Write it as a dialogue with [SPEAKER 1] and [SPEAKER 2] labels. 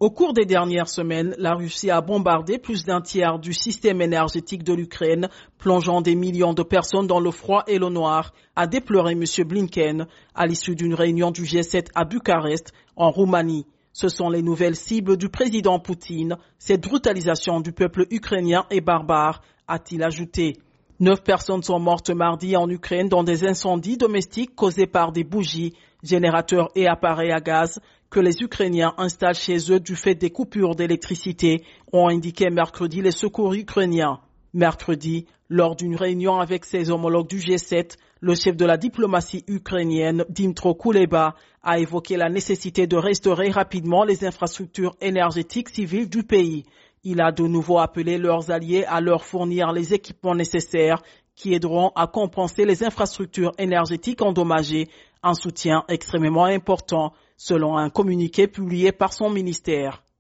[SPEAKER 1] Au cours des dernières semaines, la Russie a bombardé plus d'un tiers du système énergétique de l'Ukraine, plongeant des millions de personnes dans le froid et le noir, a déploré M. Blinken à l'issue d'une réunion du G7 à Bucarest, en Roumanie. Ce sont les nouvelles cibles du président Poutine. Cette brutalisation du peuple ukrainien est barbare, a-t-il ajouté. 9 personnes sont mortes mardi en Ukraine dans des incendies domestiques causés par des bougies, générateurs et appareils à gaz que les Ukrainiens installent chez eux du fait des coupures d'électricité, ont indiqué mercredi les secours ukrainiens. Mercredi, lors d'une réunion avec ses homologues du G7, le chef de la diplomatie ukrainienne, Dmytro Kuleba, a évoqué la nécessité de restaurer rapidement les infrastructures énergétiques civiles du pays. Il a de nouveau appelé leurs alliés à leur fournir les équipements nécessaires qui aideront à compenser les infrastructures énergétiques endommagées, un soutien extrêmement important, selon un communiqué publié par son ministère.